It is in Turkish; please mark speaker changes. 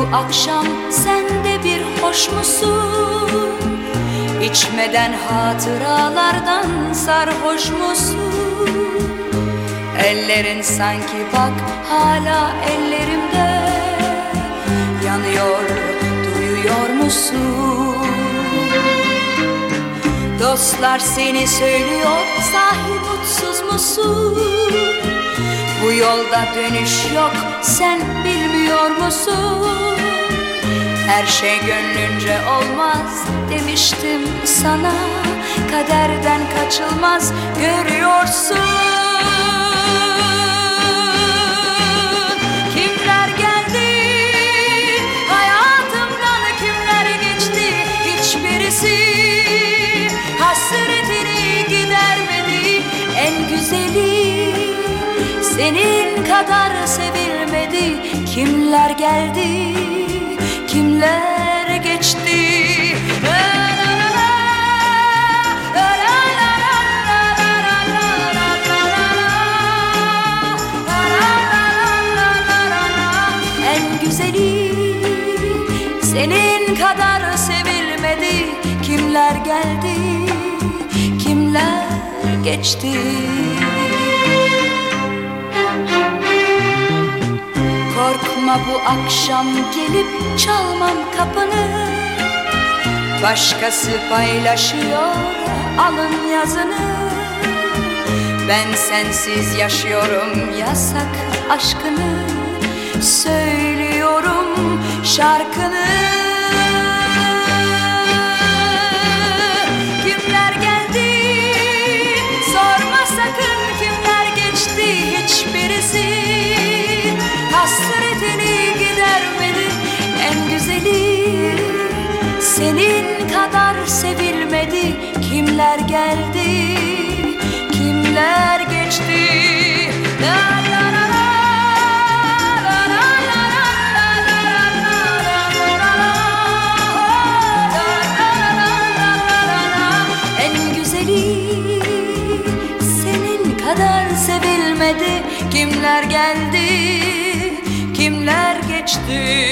Speaker 1: bu akşam sen de bir hoş musun? İçmeden hatıralardan sarhoş musun? Ellerin sanki bak hala ellerimde yanıyor, duyuyor musun? Dostlar seni söylüyor, sahi mutsuz musun? Bu yolda dönüş yok, sen bilmiyor musun? Her şey gönlünce olmaz demiştim sana. Kaderden kaçılmaz, görüyorsun. Kimler geldi hayatımdan, kimler geçti, hiçbirisi hasretini gidermedi. En güzeli senin kadar sevilmedi. Kimler geldi, kimler geçti. En güzeli senin kadar sevilmedi. Kimler geldi, kimler geçti. Korkma, bu akşam gelip çalmam kapını. Başkası paylaşıyor alın yazını. Ben sensiz yaşıyorum yasak aşkını. Söylüyorum şarkını. Kimler geldi sorma sakın, kimler geçti, hiçbirisi hasretini gidermedi. En güzeli senin kadar sevilmedi. Kimler geldi, kimler geçti. La la la la. En güzeli senin kadar sevilmedi. Kimler geldi, kimler geçti.